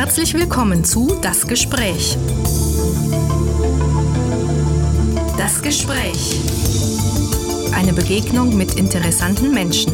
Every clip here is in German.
Herzlich willkommen zu Das Gespräch. Das Gespräch. Eine Begegnung mit interessanten Menschen.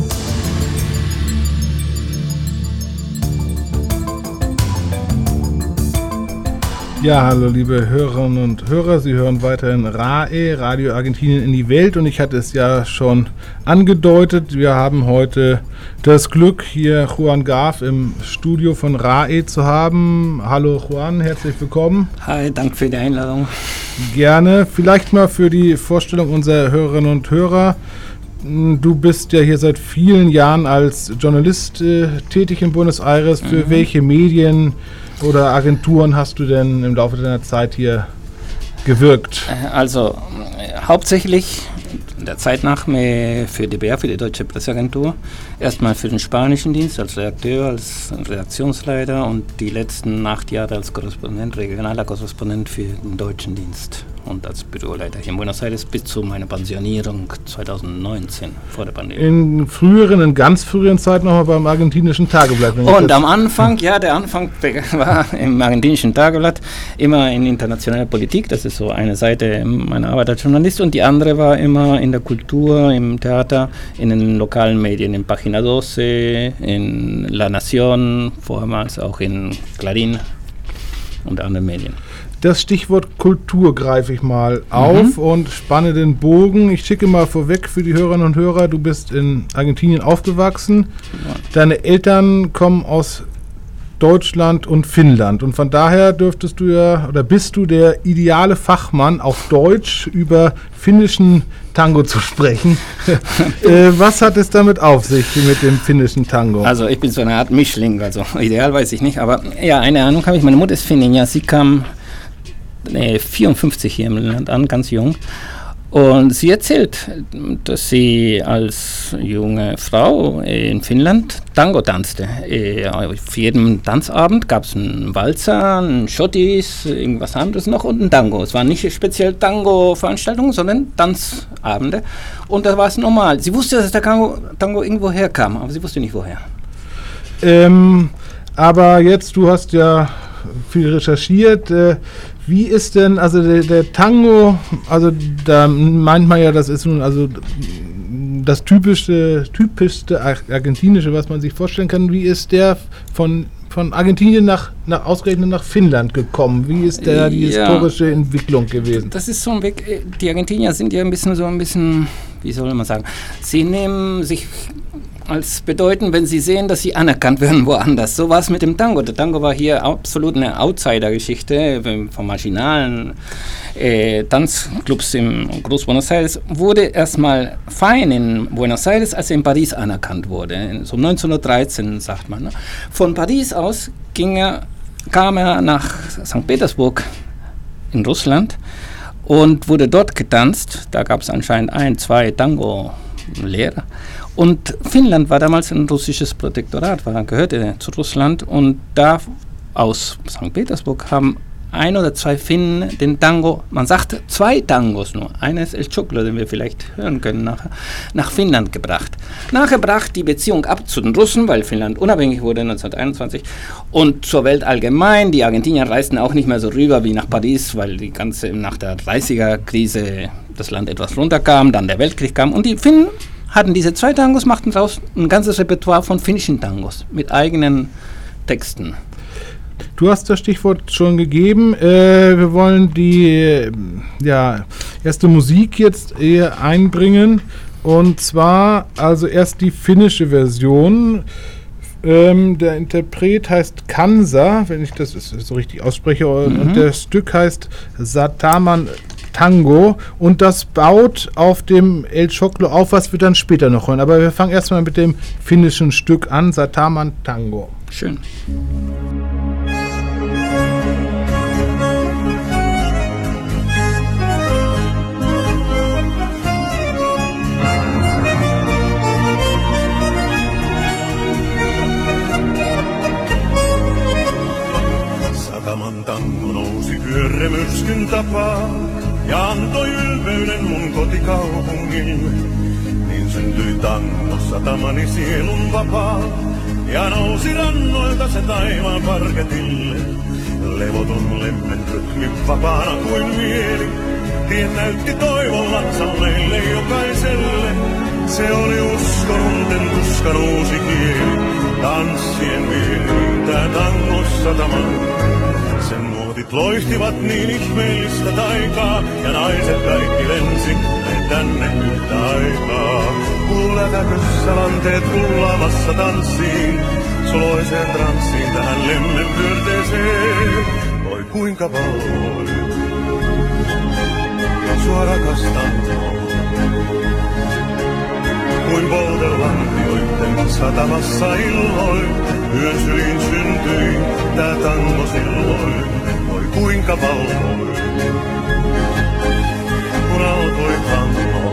Ja, hallo liebe Hörerinnen und Hörer, Sie hören weiterhin RAE, Radio Argentinien in die Welt, und ich hatte es ja schon angedeutet, wir haben heute das Glück, hier Juan Garf im Studio von RAE zu haben. Hallo Juan, herzlich willkommen. Hi, danke für die Einladung. Gerne. Vielleicht mal für die Vorstellung unserer Hörerinnen und Hörer. Du bist ja hier seit vielen Jahren als Journalist tätig in Buenos Aires. Für welche Medien oder Agenturen hast du denn im Laufe deiner Zeit hier gewirkt? Also hauptsächlich der Zeit nach für DPA, für die Deutsche Presseagentur. Erstmal für den spanischen Dienst als Redakteur, als Redaktionsleiter und die letzten 8 Jahre als Korrespondent, regionaler Korrespondent für den deutschen Dienst und als Büroleiter hier in Buenos Aires bis zu meiner Pensionierung 2019, vor der Pandemie. In ganz früheren Zeiten nochmal beim argentinischen Tageblatt. Und am Anfang, der Anfang war im argentinischen Tageblatt immer in internationaler Politik, das ist so eine Seite meiner Arbeit als Journalist, und die andere war immer in der Kultur, im Theater, in den lokalen Medien, in Página 12, in La Nación, vormals auch in Clarín und anderen Medien. Das Stichwort Kultur greife ich mal auf und spanne den Bogen. Ich schicke mal vorweg für die Hörerinnen und Hörer, du bist in Argentinien aufgewachsen. Ja. Deine Eltern kommen aus Deutschland und Finnland, und von daher bist du der ideale Fachmann, auf Deutsch über finnischen Tango zu sprechen. Was hat es damit auf sich mit dem finnischen Tango? Also ich bin so eine Art Mischling, also ideal weiß ich nicht, aber ja, eine Ahnung habe ich. Meine Mutter ist Finnin, ja, sie kam 54 hier im Land an, ganz jung. Und sie erzählt, dass sie als junge Frau in Finnland Tango tanzte. Für jeden Tanzabend gab es einen Walzer, einen Schottis, irgendwas anderes noch und einen Tango. Es waren nicht speziell Tango-Veranstaltungen, sondern Tanzabende. Und da war es normal. Sie wusste, dass der Tango irgendwo herkam, aber sie wusste nicht woher. Aber jetzt, du hast ja viel recherchiert. Wie ist denn, also der Tango, also da meint man ja, das ist nun also das typischste argentinische, was man sich vorstellen kann. Wie ist der von Argentinien ausgerechnet nach Finnland gekommen? Wie ist die historische Entwicklung gewesen? Das ist so ein Weg, die Argentinier sind ja ein bisschen, wie soll man sagen, sie nehmen sich als bedeuten, wenn sie sehen, dass sie anerkannt werden woanders. So war es mit dem Tango. Der Tango war hier absolut eine Outsider-Geschichte von marginalen Tanzclubs im Groß Buenos Aires. Wurde erstmal fein in Buenos Aires, als er in Paris anerkannt wurde. So 1913, sagt man. Ne? Von Paris aus kam er nach St. Petersburg in Russland und wurde dort getanzt. Da gab es anscheinend 1, 2 Tango-Lehrer. Und Finnland war damals ein russisches Protektorat, gehörte zu Russland, und da aus St. Petersburg haben 1 oder 2 Finnen den Tango, man sagt 2 Tangos nur, einer ist El Choclo, den wir vielleicht hören können nachher, nach Finnland gebracht. Nachher brach die Beziehung ab zu den Russen, weil Finnland unabhängig wurde 1921, und zur Welt allgemein. Die Argentinier reisten auch nicht mehr so rüber wie nach Paris, weil nach der 30er-Krise das Land etwas runterkam, dann der Weltkrieg kam, und die Finnen hatten diese 2 Tangos, machten daraus ein ganzes Repertoire von finnischen Tangos mit eigenen Texten. Du hast das Stichwort schon gegeben. Wir wollen die erste Musik jetzt einbringen. Und zwar also erst die finnische Version. Der Interpret heißt Kansa, wenn ich das so richtig ausspreche. Und das Stück heißt Sataman Tango, und das baut auf dem El Choclo auf, was wir dann später noch hören. Aber wir fangen erstmal mit dem finnischen Stück an, Sataman Tango. Schön. Sataman tango nousi pyörremyrskyn tapaa ja antoi ylpeyden mun kotikaupungin. Niin syntyi tango satamani sielun vapaa. ja nousi rannoilta se taivaan parketille. Levoton lemmen rytmi vapaana kuin mieli. Tien näytti toivonlansa meille jokaiselle. Se oli uskonunten tuskan uusi kieli. Tanssien viiltää tangosataman. Sen muotit loihtivat niin ihmeellistä taikaa. Ja naiset kaikki lensi tänne yhtä aikaa. Kuuleväkössä lanteet kullaamassa tanssiin. Suloiseen transsiin tähän lemmen pyörteeseen. Oi kuinka valvoin. Sua rakastan. Kuin poltelampioitten satamassa illoin. Yön syliin syntyi tää tango silloin. Oi kuinka valvoin. Kun alkoi tango.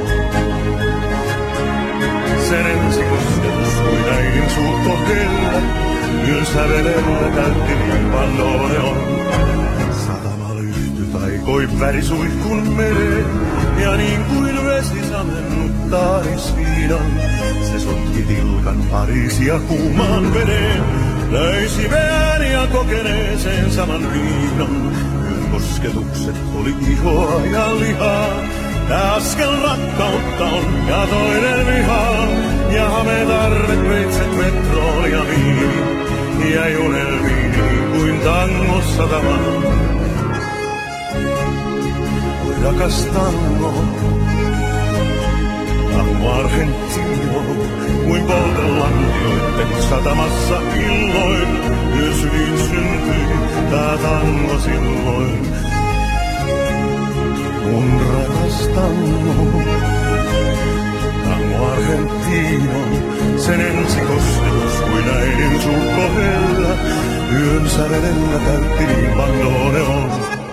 Sen ensikosketus kuin äidin suut kohella. Yön sävelellä täytti niin pandoneon. Satama lyhty taikoi värisuihkun mereen. Ja niin kuin vesi samennuttaa isviidan. Se sotki tilkan Pariisia kuumaan veneen. Löysi veän ja kokeneeseen saman viinan. Yön kosketukset oli ihoa ja lihaa. Tää askel rakkautta on ja toinen vihaa. Ja hametarret, veitset, metrool ja viini. Ja unelmiin kuin tangossa tavan. Oi rakas tango. Tango Argentino. Kuin poltelampioitten satamassa illoin. Yön syliin syntyi tää tango silloin. Mun rakas tango, tango Argentino, sen ensikosketus kuin äidin suut kohella, yön sävelellä täytti niin bandoneon.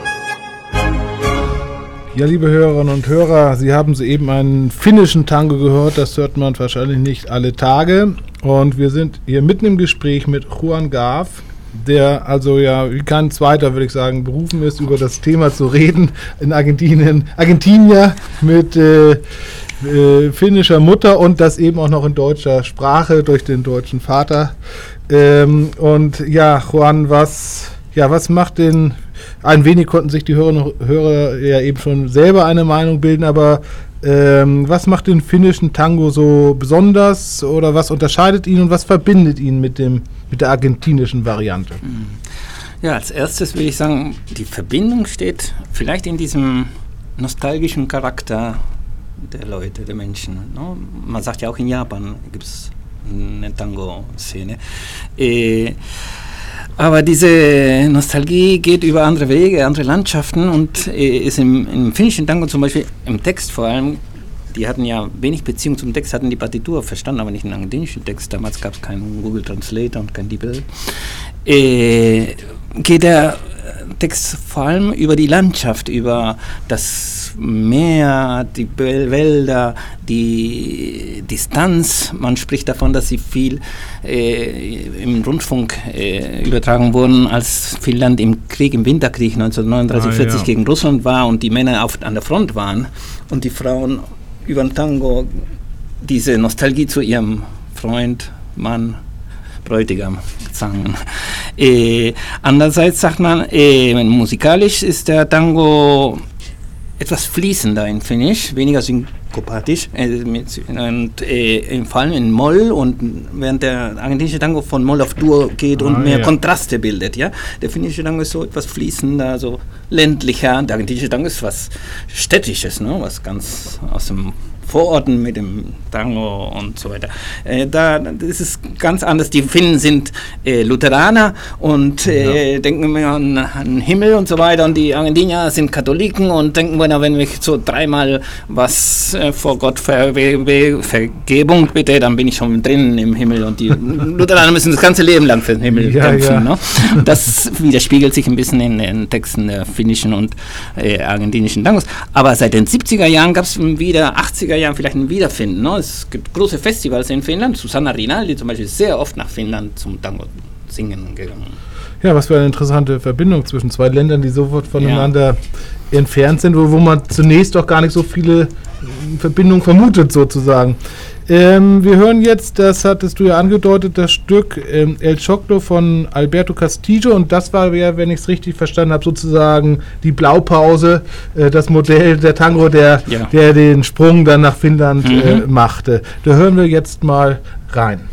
Ja, liebe Hörerinnen und Hörer, Sie haben soeben einen finnischen Tango gehört, das hört man wahrscheinlich nicht alle Tage. Und wir sind hier mitten im Gespräch mit Juan Garf, der also ja wie kein zweiter, würde ich sagen, berufen ist, über das Thema zu reden, in Argentinier mit finnischer Mutter und das eben auch noch in deutscher Sprache durch den deutschen Vater. Und ja, Juan, was macht den, ein wenig konnten sich die Hörer ja eben schon selber eine Meinung bilden, aber was macht den finnischen Tango so besonders oder was unterscheidet ihn und was verbindet ihn mit der argentinischen Variante? Ja, als erstes will ich sagen, die Verbindung steht vielleicht in diesem nostalgischen Charakter der Leute, der Menschen. No? Man sagt ja auch in Japan gibt es eine Tango-Szene. Aber diese Nostalgie geht über andere Wege, andere Landschaften und ist im finnischen Tango zum Beispiel, im Text vor allem, die hatten ja wenig Beziehung zum Text, hatten die Partitur verstanden, aber nicht den argentinischen Text. Damals gab es keinen Google Translator und kein DeepL. Geht der Text vor allem über die Landschaft, über das Meer, die Wälder, die Distanz. Man spricht davon, dass sie viel im Rundfunk übertragen wurden, als Finnland im Winterkrieg 1939-40 gegen Russland war und die Männer an der Front waren und die Frauen über den Tango diese Nostalgie zu ihrem Freund, Mann, Bräutigam sangen. Andererseits sagt man, musikalisch ist der Tango etwas fließender in Finnisch, weniger synkopatisch, vor allem in Moll, und während der argentinische Tango von Moll auf Dur geht und mehr Kontraste bildet. Ja? Der finnische Tango ist so etwas fließender, so ländlicher. Der argentinische Tango ist was Städtisches, ne? Was ganz aus dem Vororten mit dem Tango und so weiter. Das ist ganz anders. Die Finnen sind Lutheraner und denken wir an Himmel und so weiter, und die Argentinier sind Katholiken und denken wir, wenn ich so dreimal was vor Gott Vergebung bitte, dann bin ich schon drinnen im Himmel, und die Lutheraner müssen das ganze Leben lang für den Himmel kämpfen. Ja. Ne? Das widerspiegelt sich ein bisschen in den Texten der finnischen und argentinischen Tangos. Aber seit den 70er Jahren gab es wieder 80er Jahren vielleicht ein Wiederfinden. Ne? Es gibt große Festivals in Finnland. Susanna Rinaldi zum Beispiel ist sehr oft nach Finnland zum Tango singen gegangen. Ja, was für eine interessante Verbindung zwischen zwei Ländern, die sofort voneinander entfernt sind, wo man zunächst auch gar nicht so viele Verbindungen vermutet sozusagen. Wir hören jetzt, das hattest du ja angedeutet, das Stück El Choclo von Alberto Castillo, und das war ja, wenn ich es richtig verstanden habe, sozusagen die Blaupause, das Modell der Tango, der den Sprung dann nach Finnland machte. Da hören wir jetzt mal rein.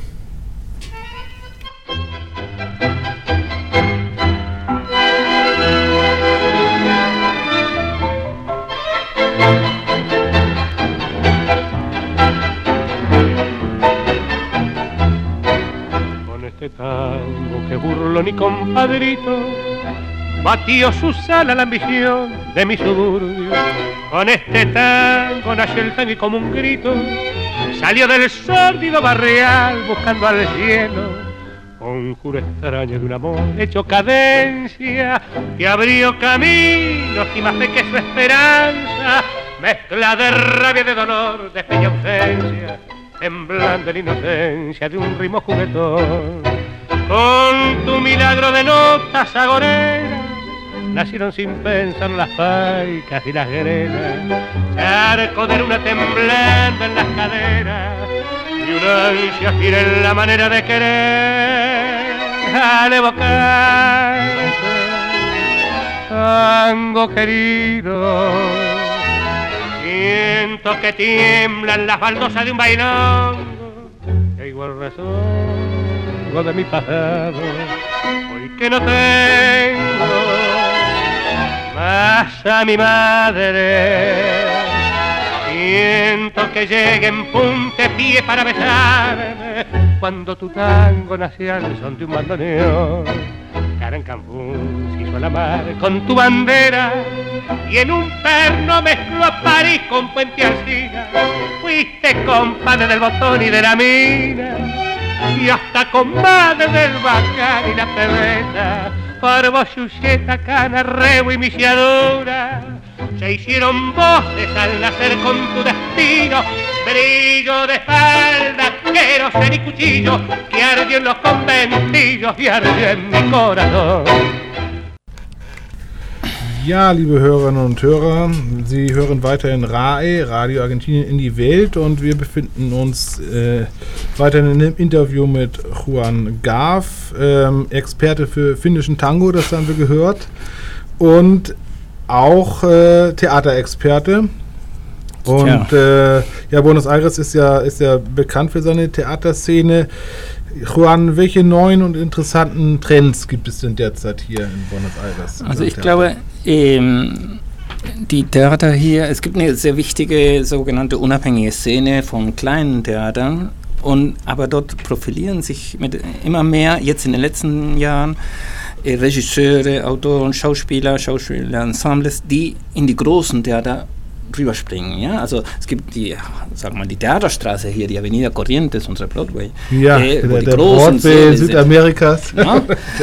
Tango que burlo mi compadrito, batió su sala la ambición de mi suburbio. Con este tango nació el tango y como un grito salió del sórdido barrial buscando al cielo. Conjuro extraño de un amor hecho cadencia que abrió caminos y más fe que su esperanza, mezcla de rabia, de dolor, de fe y ausencia, temblando en inocencia de un ritmo juguetón. Con tu milagro de notas agoreras nacieron sin pensar las paicas y las grelas, charco de luna temblando en las caderas y una ansia fiera en la manera de querer. Al evocarte, tango querido, siento que tiemblan las baldosas de un bailongo, que igual razón de mi pasado, hoy que no tengo más a mi madre, siento que llegue en puntapié para besarme, cuando tu tango nació al son de un bandoneón. Cara en Cancún se hizo la mar con tu bandera, y en un perno mezcló a París con Puente Alsina. Fuiste compadre del botón y de la mina, y hasta comadre del bacán y la pebeta, por vos, Chucheta, Cana, Rebo y Misiadura, se hicieron voces al nacer con tu destino, brillo de espalda, queroseno y cuchillo, que ardió en los conventillos y ardió en mi corazón. Ja, liebe Hörerinnen und Hörer, Sie hören weiterhin RAE, Radio Argentinien in die Welt, und wir befinden uns weiterhin in einem Interview mit Juan Garf, Experte für finnischen Tango, das haben wir gehört, und auch Theaterexperte. Und Buenos Aires ist ja bekannt für seine Theaterszene. Juan, welche neuen und interessanten Trends gibt es denn derzeit hier in Buenos Aires? Also ich glaube, die Theater hier, es gibt eine sehr wichtige sogenannte unabhängige Szene von kleinen Theatern, aber dort profilieren sich immer mehr, jetzt in den letzten Jahren, Regisseure, Autoren, Schauspieler-Ensembles, die in die großen Theater rüberspringen, ja, also es gibt die Theaterstraße hier, die Avenida Corrientes, unsere Broadway, wo die großen Broadway Südamerikas, ja,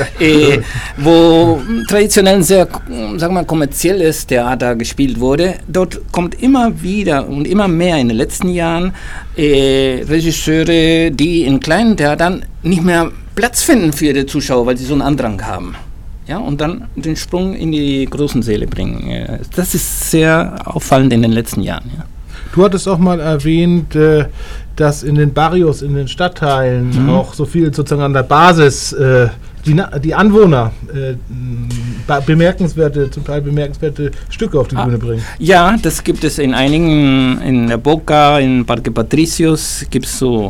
wo traditionell sehr, kommerzielles Theater gespielt wurde. Dort kommt immer wieder und immer mehr in den letzten Jahren Regisseure, die in kleinen Theatern nicht mehr Platz finden für die Zuschauer, weil sie so einen Andrang haben. Ja, und dann den Sprung in die großen Säle bringen. Das ist sehr auffallend in den letzten Jahren. Ja. Du hattest auch mal erwähnt, dass in den Barrios, in den Stadtteilen auch so viel sozusagen an der Basis die Anwohner zum Teil bemerkenswerte Stücke auf die Bühne bringen. Ja, das gibt es in einigen, in der Boca, in Parque Patricios gibt es so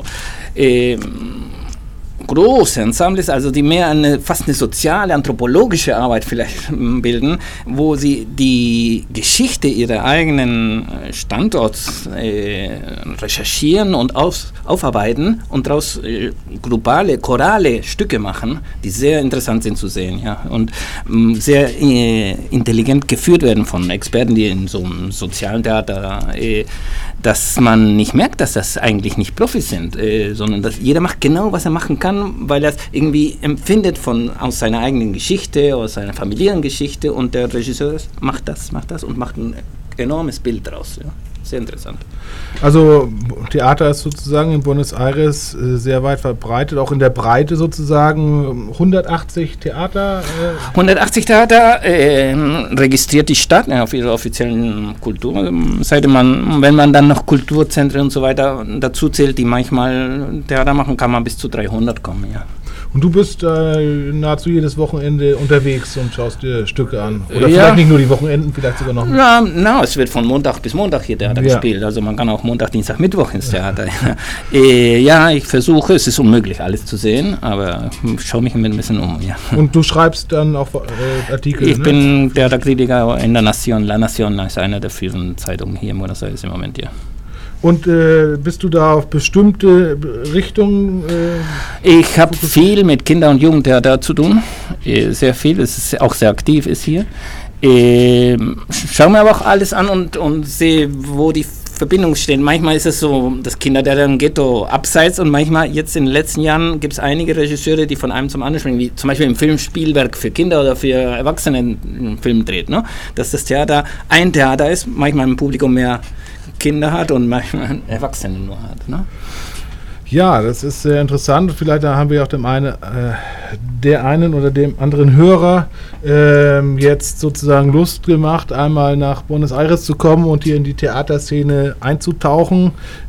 große Ensembles, also die mehr fast eine soziale, anthropologische Arbeit vielleicht bilden, wo sie die Geschichte ihrer eigenen Standorts recherchieren und aufarbeiten und daraus globale, chorale Stücke machen, die sehr interessant sind zu sehen, ja, und sehr intelligent geführt werden von Experten, die in so einem sozialen Theater, dass man nicht merkt, dass das eigentlich nicht Profis sind, sondern dass jeder macht genau, was er machen kann, weil er es irgendwie empfindet aus seiner eigenen Geschichte, aus seiner familiären Geschichte, und der Regisseur macht das und macht ein enormes Bild draus. Ja. sehr interessant. Also Theater ist sozusagen in Buenos Aires sehr weit verbreitet, auch in der Breite sozusagen. 180 Theater? 180 Theater registriert die Stadt auf ihrer offiziellen Kulturseite. Wenn man dann noch Kulturzentren und so weiter dazu zählt, die manchmal Theater machen, kann man bis zu 300 kommen, ja. Und du bist nahezu jedes Wochenende unterwegs und schaust dir Stücke an. Oder vielleicht nicht nur die Wochenenden, vielleicht sogar noch. Ja, es wird von Montag bis Montag hier Theater gespielt. Also man kann auch Montag, Dienstag, Mittwoch ins Theater. Ja, ich versuche, es ist unmöglich alles zu sehen, aber ich schaue mich ein bisschen um. Ja. Und du schreibst dann auch Artikel? Ich bin Theaterkritiker in der Nation. La Nación ist eine der führenden Zeitungen hier in Buenos Aires im Moment, ja. Und bist du da auf bestimmte Richtungen? Ich habe viel mit Kinder- und Jugendtheater zu tun, sehr viel, es ist auch sehr aktiv ist hier. Schau mir aber auch alles an und sehe, wo die Verbindungen stehen. Manchmal ist es so, das Kindertheater im Ghetto abseits und manchmal jetzt in den letzten Jahren gibt es einige Regisseure, die von einem zum anderen springen, wie zum Beispiel im Film Spielwerk für Kinder oder für Erwachsene einen Film dreht, ne? Dass das Theater ein Theater ist, manchmal im Publikum mehr Kinder hat und manchmal Erwachsene nur hat. Ne? Ja, das ist sehr interessant. Vielleicht haben wir auch der einen oder dem anderen Hörer jetzt sozusagen Lust gemacht, einmal nach Buenos Aires zu kommen und hier in die Theaterszene einzutauchen.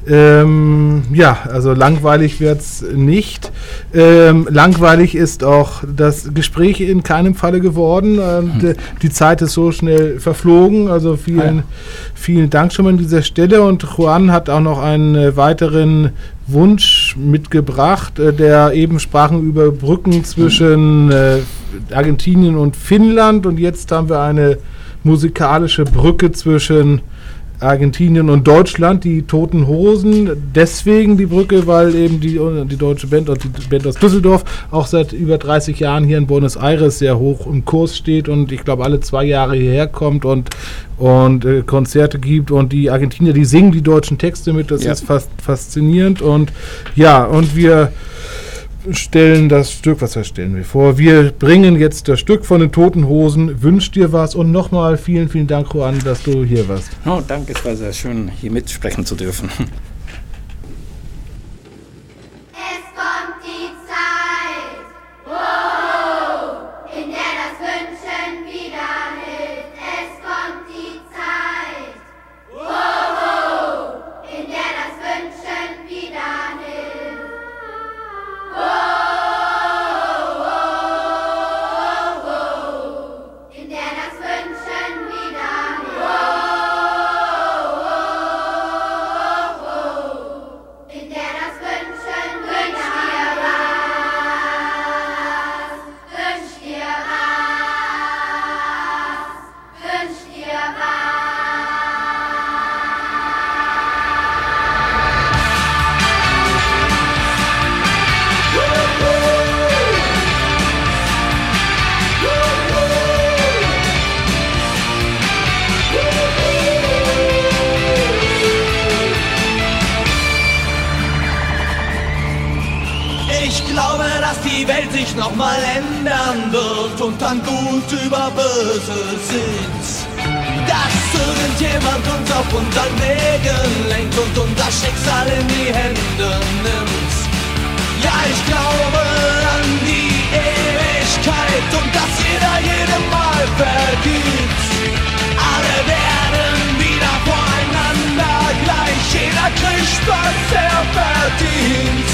Ja, also langweilig wird es nicht. Langweilig ist auch das Gespräch in keinem Falle geworden. Die Zeit ist so schnell verflogen. Also vielen Dank schon mal an dieser Stelle. Und Juan hat auch noch einen weiteren Wunsch mitgebracht, der eben sprachen über Brücken zwischen Argentinien und Finnland und jetzt haben wir eine musikalische Brücke zwischen Argentinien und Deutschland, die Toten Hosen. Deswegen die Brücke, weil eben die deutsche Band und die Band aus Düsseldorf auch seit über 30 Jahren hier in Buenos Aires sehr hoch im Kurs steht und ich glaube alle 2 Jahre hierher kommt und Konzerte gibt und die Argentinier, die singen die deutschen Texte mit, das ist fast faszinierend und ja, und wir stellen das Stück, was stellen wir vor? Wir bringen jetzt das Stück von den Toten Hosen, Wünsch dir was und nochmal vielen, vielen Dank, Juan, dass du hier warst. Oh, danke, es war sehr schön, hier mitsprechen zu dürfen. Nochmal ändern wird und dann gut über Böse sind. Dass irgendjemand uns auf unseren Wegen lenkt und unser Schicksal in die Hände nimmt. Ja, ich glaube an die Ewigkeit und dass jeder jedem Mal vergibt. Alle werden wieder voreinander gleich, jeder kriegt, was er verdient.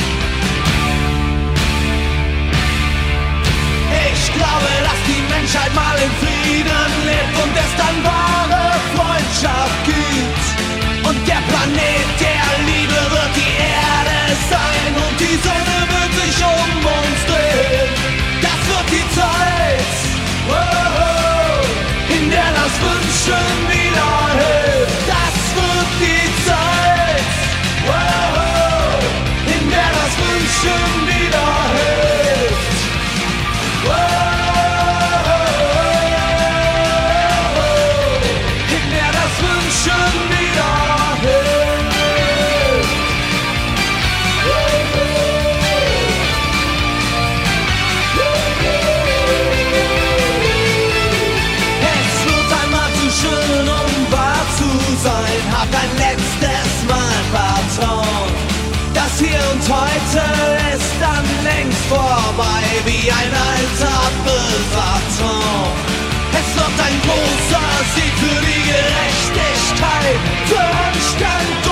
Ich glaube, dass die Menschheit mal in Frieden lebt und es dann wahre Freundschaft gibt. Und der Planet der Liebe wird die Erde sein und die Sonne wird sich um uns drehen. Das wird die Zeit, in der das Wünschen wieder hilft. Das wird die Zeit, in der das Wünschen wieder hilft. In der das Wünschen wieder hilft. Es wird einmal zu schön vorbei wie ein alter Besatzung. Es wird ein großer Sieg für die Gerechtigkeit, für Anstand